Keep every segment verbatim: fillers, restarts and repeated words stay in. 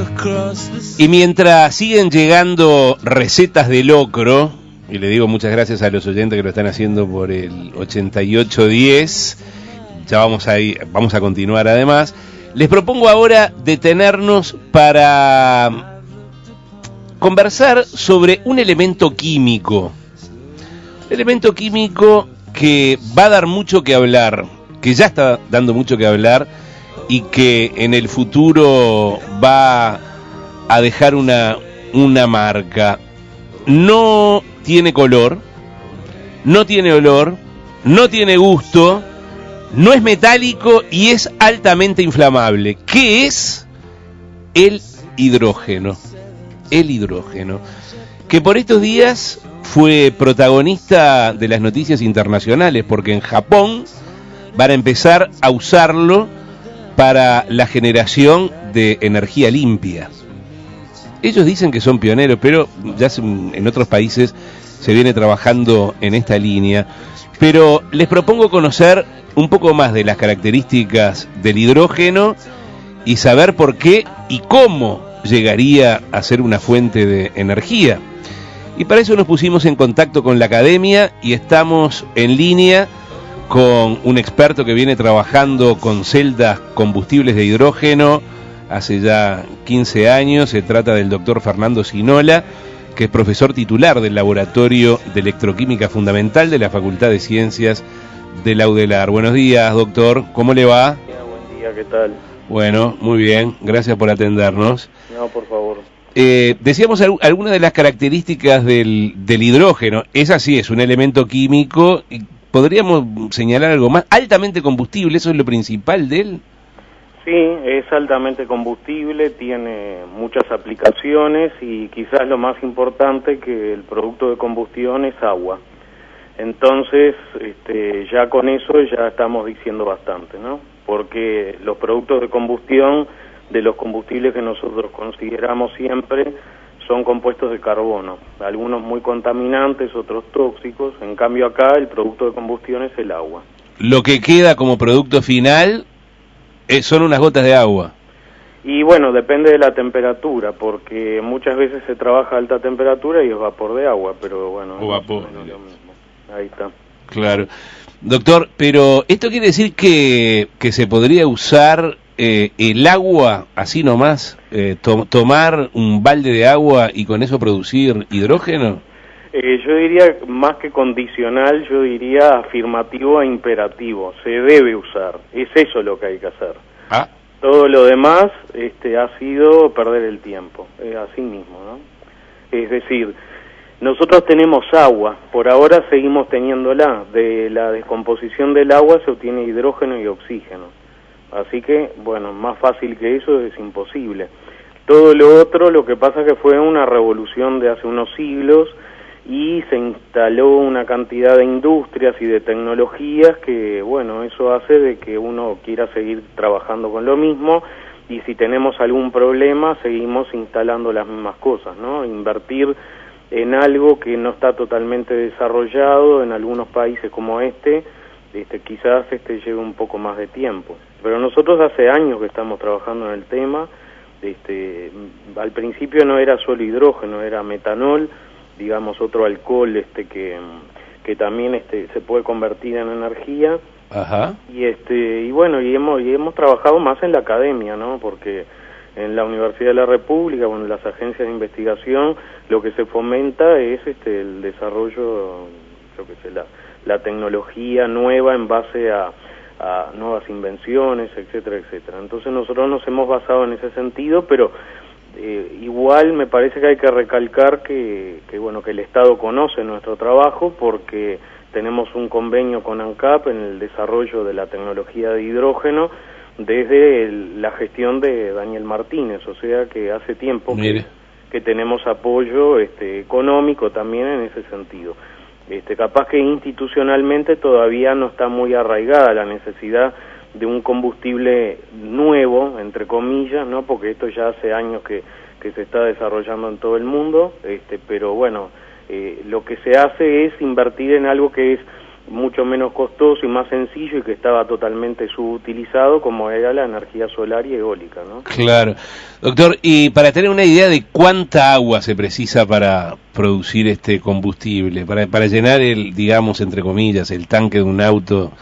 Y mientras siguen llegando recetas de locro, y le digo muchas gracias a los oyentes que lo están haciendo por el ochenta y ocho diez, ya vamos a ir, vamos a continuar además, les propongo ahora detenernos para conversar sobre un elemento químico, un elemento químico que va a dar mucho que hablar, que ya está dando mucho que hablar y que en el futuro va a dejar una, una marca. No tiene color, no tiene olor, no tiene gusto, no es metálico y es altamente inflamable. ¿Qué es? El hidrógeno. El hidrógeno, que por estos días fue protagonista de las noticias internacionales, porque en Japón van a empezar a usarlo para la generación de energía limpia. Ellos dicen que son pioneros, pero ya en otros países se viene trabajando en esta línea. Pero les propongo conocer un poco más de las características del hidrógeno y saber por qué y cómo llegaría a ser una fuente de energía. Y para eso nos pusimos en contacto con la academia y estamos en línea con un experto que viene trabajando con celdas combustibles de hidrógeno hace ya quince años. Se trata del doctor Fernando Sinola, que es profesor titular del Laboratorio de Electroquímica Fundamental de la Facultad de Ciencias de la UDELAR. Buenos días, doctor, ¿cómo le va? Buen día, ¿qué tal? Bueno, muy bien, gracias por atendernos. No, por favor. Eh, decíamos al- algunas de las características del, del hidrógeno. Es así, es un elemento químico. Y podríamos señalar algo más, altamente combustible, eso es lo principal de él. Sí, es altamente combustible, tiene muchas aplicaciones y quizás lo más importante que el producto de combustión es agua. Entonces, este, ya con eso ya estamos diciendo bastante, ¿no? Porque los productos de combustión, de los combustibles que nosotros consideramos siempre, son compuestos de carbono, algunos muy contaminantes, otros tóxicos. En cambio acá el producto de combustión es el agua. Lo que queda como producto final eh, son unas gotas de agua. Y bueno, depende de la temperatura, porque muchas veces se trabaja a alta temperatura y es vapor de agua, pero bueno, O vapor, es lo mismo. Ahí está. Claro. Doctor, pero esto quiere decir que, que se podría usar eh, el agua así nomás, eh, to- tomar un balde de agua y con eso producir hidrógeno. Eh, yo diría, más que condicional, yo diría afirmativo e imperativo. Se debe usar. Es eso lo que hay que hacer. Ah, Todo lo demás este, ha sido perder el tiempo, eh, así mismo, ¿no? Es decir, nosotros tenemos agua, por ahora seguimos teniéndola. De la descomposición del agua se obtiene hidrógeno y oxígeno. Así que, bueno, más fácil que eso es imposible. Todo lo otro, lo que pasa es que fue una revolución de hace unos siglos y se instaló una cantidad de industrias y de tecnologías que, bueno, eso hace de que uno quiera seguir trabajando con lo mismo, y si tenemos algún problema seguimos instalando las mismas cosas, ¿no? Invertir en algo que no está totalmente desarrollado en algunos países como este, este quizás este lleve un poco más de tiempo. Pero nosotros hace años que estamos trabajando en el tema. Este, al principio no era solo hidrógeno, era metanol, digamos otro alcohol este que que también este se puede convertir en energía. ajá. Y este y bueno, y hemos y hemos trabajado más en la academia, ¿no? Porque en la Universidad de la República, bueno, en las agencias de investigación, lo que se fomenta es este el desarrollo, yo qué sé, la la tecnología nueva en base a a nuevas invenciones, etcétera, etcétera. Entonces nosotros nos hemos basado en ese sentido, pero eh, igual me parece que hay que recalcar que, que bueno, que el Estado conoce nuestro trabajo, porque tenemos un convenio con ANCAP en el desarrollo de la tecnología de hidrógeno desde el, la gestión de Daniel Martínez, o sea que hace tiempo que, que tenemos apoyo este, económico también en ese sentido. Este, capaz que institucionalmente todavía no está muy arraigada la necesidad de un combustible nuevo, entre comillas, ¿no? Porque esto ya hace años que, que se está desarrollando en todo el mundo, este, pero bueno, eh, lo que se hace es invertir en algo que es mucho menos costoso y más sencillo y que estaba totalmente subutilizado, como era la energía solar y eólica, ¿no? Claro. Doctor, y para tener una idea de cuánta agua se precisa para producir este combustible, para, para llenar el, digamos, entre comillas, el tanque de un auto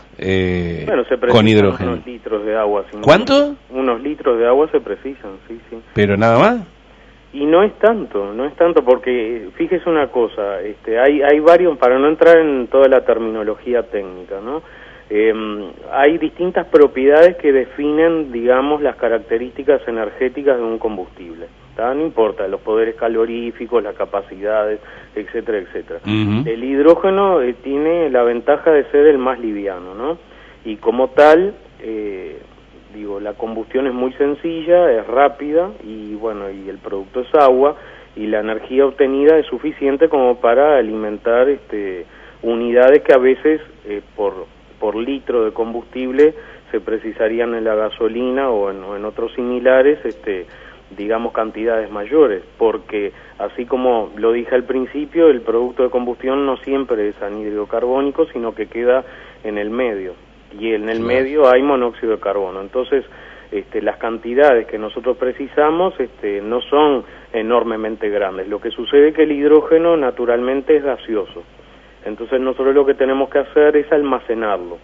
eh, bueno, se con hidrógeno. Unos litros de agua. ¿Cuánto? Unos litros de agua se precisan, sí, sí. ¿Pero nada más? Y no es tanto, no es tanto, porque fíjese una cosa, este, hay, hay varios, para no entrar en toda la terminología técnica, ¿no? Eh, hay distintas propiedades que definen, digamos, las características energéticas de un combustible, ¿tá? No importa, los poderes caloríficos, las capacidades, etcétera, etcétera. Uh-huh. El hidrógeno eh, tiene la ventaja de ser el más liviano, ¿no? Y como tal, eh, digo, la combustión es muy sencilla, es rápida y bueno, y el producto es agua y la energía obtenida es suficiente como para alimentar este, unidades que a veces eh, por, por litro de combustible se precisarían en la gasolina o en, o en otros similares, este, digamos, cantidades mayores, porque así como lo dije al principio, el producto de combustión no siempre es anhídrido carbónico, sino que queda en el medio. Y en el medio hay monóxido de carbono. Entonces, este, las cantidades que nosotros precisamos este, no son enormemente grandes. Lo que sucede es que el hidrógeno naturalmente es gaseoso. Entonces nosotros lo que tenemos que hacer es almacenarlo.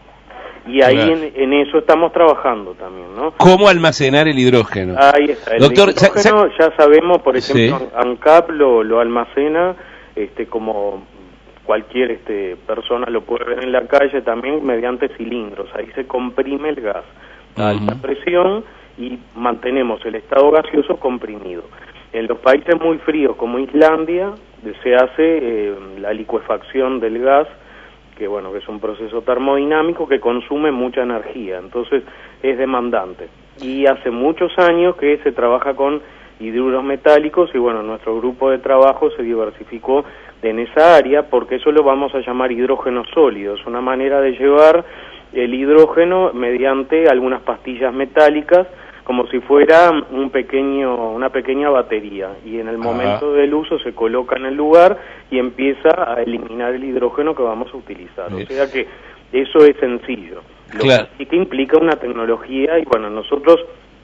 Y ahí claro. en, en eso estamos trabajando también, ¿no? ¿Cómo almacenar el hidrógeno? Ahí está. El Doctor, hidrógeno ya sabemos, por ejemplo, sí. ANCAP lo, lo almacena este, como... cualquier este, persona lo puede ver en la calle también mediante cilindros, ahí se comprime el gas a alta presión y mantenemos el estado gaseoso comprimido. En los países muy fríos como Islandia se hace eh, la licuefacción del gas, que bueno, que es un proceso termodinámico que consume mucha energía, entonces es demandante. Y hace muchos años que se trabaja con hidruros metálicos y bueno, nuestro grupo de trabajo se diversificó en esa área porque eso lo vamos a llamar hidrógeno sólido, es una manera de llevar el hidrógeno mediante algunas pastillas metálicas como si fuera un pequeño, una pequeña batería y en el momento Ajá. del uso se coloca en el lugar y empieza a eliminar el hidrógeno que vamos a utilizar, Bien. o sea que eso es sencillo, lo claro. que sí que implica una tecnología y bueno, nosotros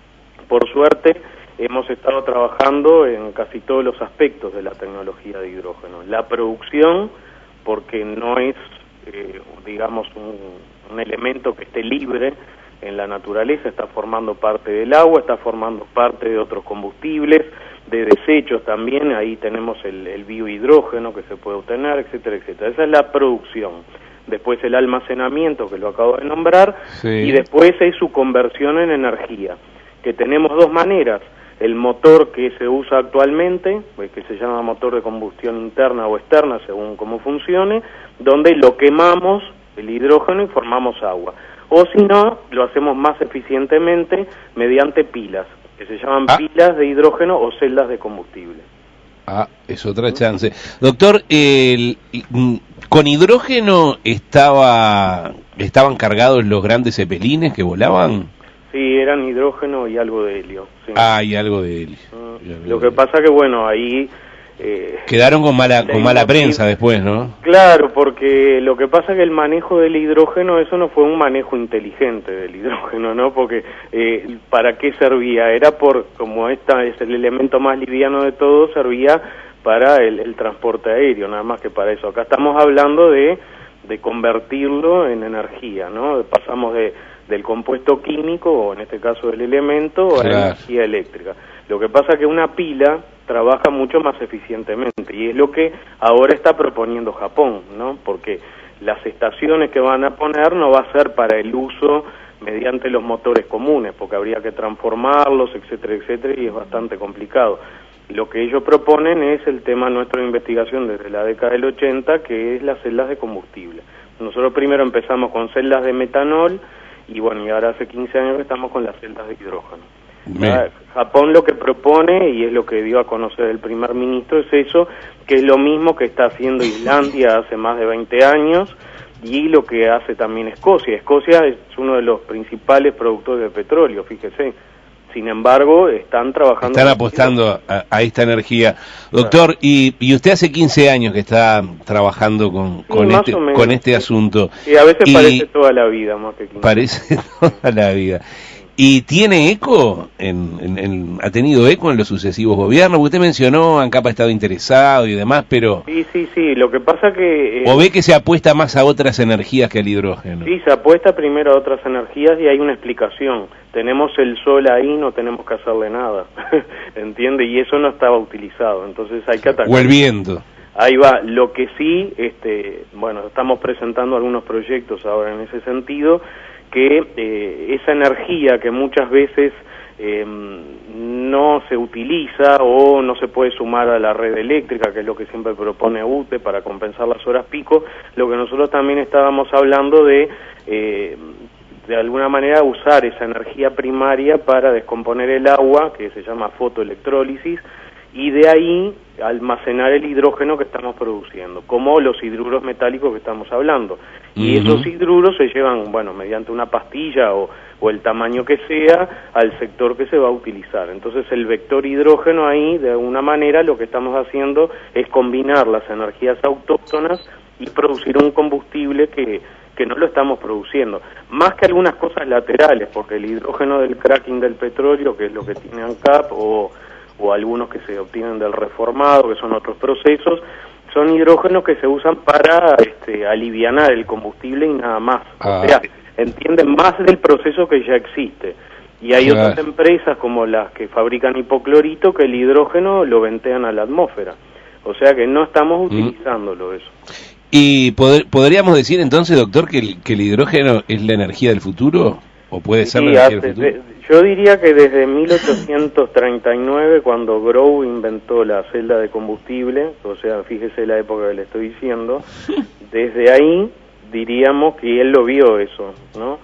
por suerte hemos estado trabajando en casi todos los aspectos de la tecnología de hidrógeno. La producción, porque no es, eh, digamos, un, un elemento que esté libre en la naturaleza, está formando parte del agua, está formando parte de otros combustibles, de desechos también, ahí tenemos el, el biohidrógeno que se puede obtener, etcétera, etcétera. Esa es la producción. Después el almacenamiento, que lo acabo de nombrar, sí. y después es su conversión en energía, que tenemos dos maneras. El motor que se usa actualmente, que se llama motor de combustión interna o externa, según cómo funcione, donde lo quemamos, el hidrógeno, y formamos agua. O si no, lo hacemos más eficientemente mediante pilas, que se llaman ah. pilas de hidrógeno o celdas de combustible. Ah, es otra chance. Doctor, el, ¿con hidrógeno estaba estaban cargados los grandes cepelines que volaban? Sí, eran hidrógeno y algo de helio. Sí. Ah, y algo de helio. Uh, lo que pasa que, bueno, ahí... Eh, Quedaron con mala con mala prensa después, ¿no? Claro, porque lo que pasa que el manejo del hidrógeno, eso no fue un manejo inteligente del hidrógeno, ¿no? Porque, eh, ¿para qué servía? Era por, como esta es el elemento más liviano de todo, servía para el, el transporte aéreo, nada más que para eso. Acá estamos hablando de, de convertirlo en energía, ¿no? Pasamos de... del compuesto químico, o en este caso del elemento, claro. a energía eléctrica. Lo que pasa es que una pila trabaja mucho más eficientemente, y es lo que ahora está proponiendo Japón, ¿no? Porque las estaciones que van a poner no va a ser para el uso mediante los motores comunes, porque habría que transformarlos, etcétera, etcétera, y es bastante complicado. Lo que ellos proponen es el tema nuestro de investigación desde la década del ochenta, que es las celdas de combustible. Nosotros primero empezamos con celdas de metanol, y bueno, y ahora hace quince años que estamos con las celdas de hidrógeno. ¿Verdad? Japón lo que propone, y es lo que dio a conocer el primer ministro, es eso, que es lo mismo que está haciendo Islandia hace más de veinte años, y lo que hace también Escocia. Escocia es uno de los principales productores de petróleo, fíjese. Sin embargo, están trabajando... Están apostando a, a esta energía. Doctor, claro. y, y usted hace quince años que está trabajando con, sí, con, este, con este asunto. Y a veces y parece toda la vida, más que quince. Parece toda la vida. ¿Y tiene eco? En, en, en, ¿Ha tenido eco en los sucesivos gobiernos? Usted mencionó, ANCAP ha estado interesado y demás, pero... Sí, sí, sí, lo que pasa que... Eh, ¿O ve que se apuesta más a otras energías que al hidrógeno? Sí, se apuesta primero a otras energías y hay una explicación. Tenemos el sol ahí, no tenemos que hacerle nada, ¿entiende? Y eso no estaba utilizado, entonces hay que atacar. O el viento. Ahí va, lo que sí, este, bueno, estamos presentando algunos proyectos ahora en ese sentido, que eh, esa energía que muchas veces eh, no se utiliza o no se puede sumar a la red eléctrica, que es lo que siempre propone U T E para compensar las horas pico, lo que nosotros también estábamos hablando de, eh, de alguna manera, usar esa energía primaria para descomponer el agua, que se llama fotoelectrólisis, y de ahí almacenar el hidrógeno que estamos produciendo, como los hidruros metálicos que estamos hablando. Y uh-huh. esos hidruros se llevan, bueno, mediante una pastilla o, o el tamaño que sea, al sector que se va a utilizar. Entonces el vector hidrógeno ahí, de alguna manera, lo que estamos haciendo es combinar las energías autóctonas y producir un combustible que, que no lo estamos produciendo. Más que algunas cosas laterales, porque el hidrógeno del cracking del petróleo, que es lo que tiene ANCAP, o o algunos que se obtienen del reformado, que son otros procesos, son hidrógenos que se usan para este, alivianar el combustible y nada más. Ah. O sea, entienden más del proceso que ya existe. Y hay claro. otras empresas como las que fabrican hipoclorito que el hidrógeno lo ventean a la atmósfera. O sea que no estamos utilizándolo eso. ¿Y poder, podríamos decir entonces, doctor, que el, que el hidrógeno es la energía del futuro? ¿O puede ser sí, la energía hace, del futuro? De, yo diría que desde mil ochocientos treinta y nueve, cuando Grove inventó la celda de combustible, o sea, fíjese la época que le estoy diciendo, desde ahí diríamos que él lo vio eso, ¿no?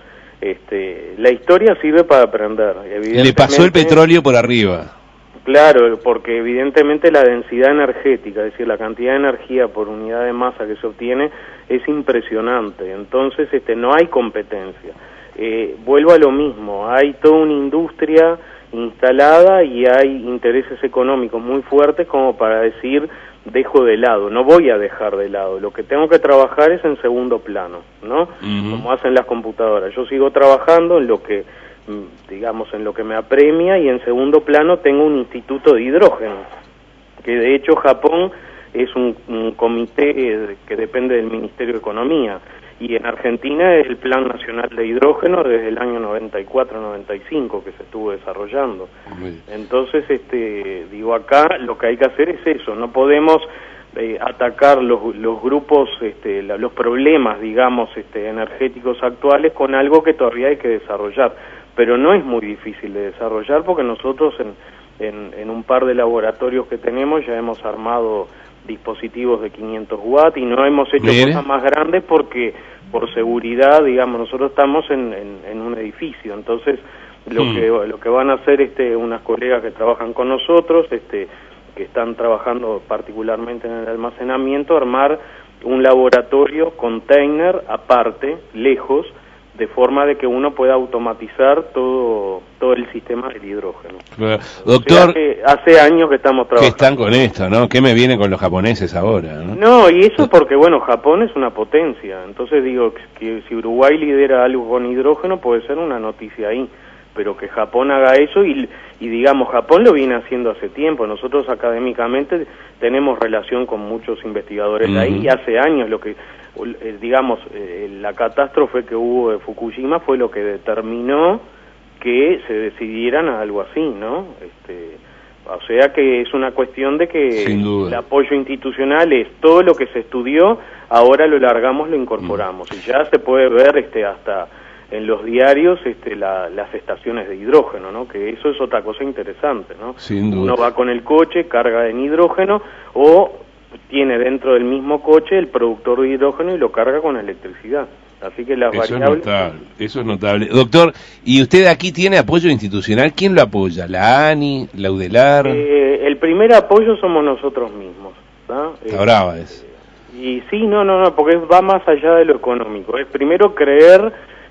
Este, la historia sirve para aprender. Le pasó el petróleo por arriba. Claro, porque evidentemente la densidad energética, es decir, la cantidad de energía por unidad de masa que se obtiene es impresionante. Entonces, este, no hay competencia. Eh, vuelvo a lo mismo, hay toda una industria instalada y hay intereses económicos muy fuertes como para decir, dejo de lado, no voy a dejar de lado, lo que tengo que trabajar es en segundo plano, ¿no? Uh-huh. Como hacen las computadoras, yo sigo trabajando en lo que, digamos, en lo que me apremia, y en segundo plano tengo un instituto de hidrógeno, que de hecho Japón es un, un comité eh, que depende del Ministerio de Economía, y en Argentina es el Plan Nacional de Hidrógeno desde el año noventa y cuatro noventa y cinco que se estuvo desarrollando. Entonces, este, digo, acá lo que hay que hacer es eso, no podemos eh, atacar los, los grupos, este, la, los problemas, digamos, este, energéticos actuales con algo que todavía hay que desarrollar, pero no es muy difícil de desarrollar porque nosotros en, en, en un par de laboratorios que tenemos ya hemos armado dispositivos de quinientos watts y no hemos hecho Mire. cosas más grandes porque por seguridad, digamos, nosotros estamos en, en, en un edificio, entonces lo mm. que lo que van a hacer este unas colegas que trabajan con nosotros, este que están trabajando particularmente en el almacenamiento, armar un laboratorio container aparte, lejos, de forma de que uno pueda automatizar todo todo el sistema del hidrógeno. Claro. Doctor, o sea que hace años que estamos trabajando. Que están con esto, ¿no? ¿Qué me viene con los japoneses ahora? No, no y eso porque, bueno, Japón es una potencia, entonces digo que si Uruguay lidera algo con hidrógeno puede ser una noticia ahí, pero que Japón haga eso y, y digamos, Japón lo viene haciendo hace tiempo, nosotros académicamente tenemos relación con muchos investigadores de ahí, y hace años lo que, digamos, la catástrofe que hubo de Fukushima fue lo que determinó que se decidieran a algo así, ¿no? Este, o sea que es una cuestión de que el apoyo institucional es todo lo que se estudió, ahora lo largamos, lo incorporamos, mm. y ya se puede ver este hasta en los diarios este, la, las estaciones de hidrógeno, ¿no? Que eso es otra cosa interesante, ¿no? Sin duda. Uno va con el coche, carga en hidrógeno, o tiene dentro del mismo coche el productor de hidrógeno y lo carga con electricidad. Así que las eso variables... Es notable, eso es notable. Doctor, ¿y usted aquí tiene apoyo institucional? ¿Quién lo apoya? ¿La ANI? ¿La UDELAR? Eh, el primer apoyo somos nosotros mismos, ¿no? Está eh, brava es. Y sí, no, no, no, porque va más allá de lo económico. Es primero creer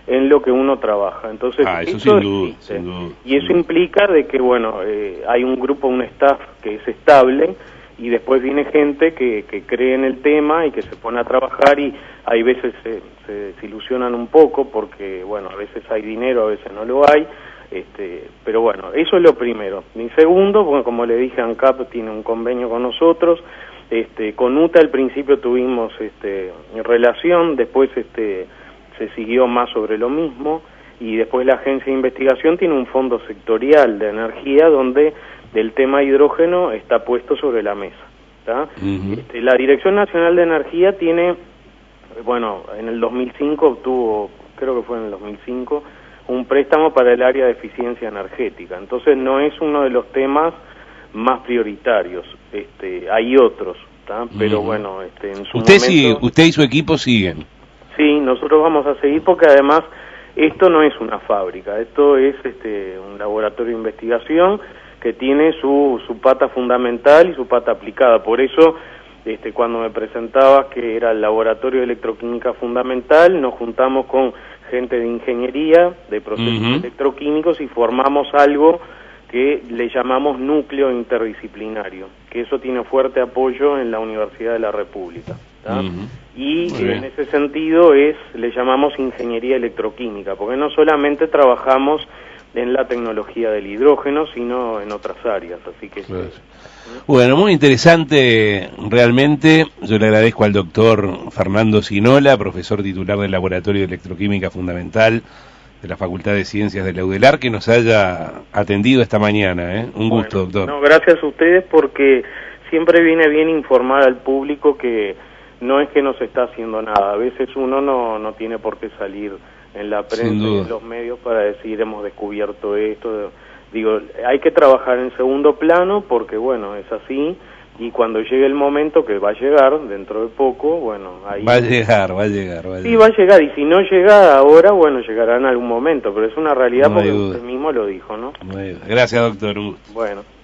en lo que uno trabaja. Entonces, ah, eso, eso sin duda, existe. sin duda. Y eso implica de que, bueno, eh, hay un grupo, un staff que es estable, y después viene gente que, que cree en el tema y que se pone a trabajar, y hay veces se, se desilusionan un poco porque, bueno, a veces hay dinero, a veces no lo hay, este, pero bueno, eso es lo primero. Mi segundo, bueno, como le dije, ANCAP tiene un convenio con nosotros, este, con U T A al principio tuvimos este, relación, después este, se siguió más sobre lo mismo, y después la agencia de investigación tiene un fondo sectorial de energía donde el tema hidrógeno está puesto sobre la mesa, ¿tá? Uh-huh. Este, la Dirección Nacional de Energía tiene, bueno, en el dos mil cinco obtuvo, creo que fue en el dos mil cinco, un préstamo para el área de eficiencia energética. Entonces no es uno de los temas más prioritarios. Este, hay otros, ¿tá? Pero uh-huh. bueno, este, en su usted momento, sigue, usted y su equipo siguen. Sí, nosotros vamos a seguir porque además esto no es una fábrica, esto es este, un laboratorio de investigación que tiene su, su pata fundamental y su pata aplicada. Por eso, este, cuando me presentaba que era el laboratorio de electroquímica fundamental, nos juntamos con gente de ingeniería, de procesos uh-huh. electroquímicos, y formamos algo que le llamamos núcleo interdisciplinario, que eso tiene fuerte apoyo en la Universidad de la República, ¿tá? Uh-huh. Y en ese sentido es, le llamamos ingeniería electroquímica, porque no solamente trabajamos en la tecnología del hidrógeno, sino en otras áreas, así que... Claro. Bueno, muy interesante realmente. Yo le agradezco al doctor Fernando Sinola, profesor titular del Laboratorio de Electroquímica Fundamental de la Facultad de Ciencias de la UDELAR, que nos haya atendido esta mañana, ¿eh? Un bueno, gusto, doctor. No, gracias a ustedes, porque siempre viene bien informar al público que no es que no se está haciendo nada. A veces uno no, no tiene por qué salir en la prensa y en los medios para decir hemos descubierto esto. Digo, hay que trabajar en segundo plano porque, bueno, es así, y cuando llegue el momento, que va a llegar dentro de poco, bueno, ahí... Va a llegar, va a llegar, va a llegar. Sí, va a llegar, y si no llega ahora, bueno, llegará en algún momento, pero es una realidad no porque usted mismo lo dijo, ¿no? Gracias, doctor. Bueno.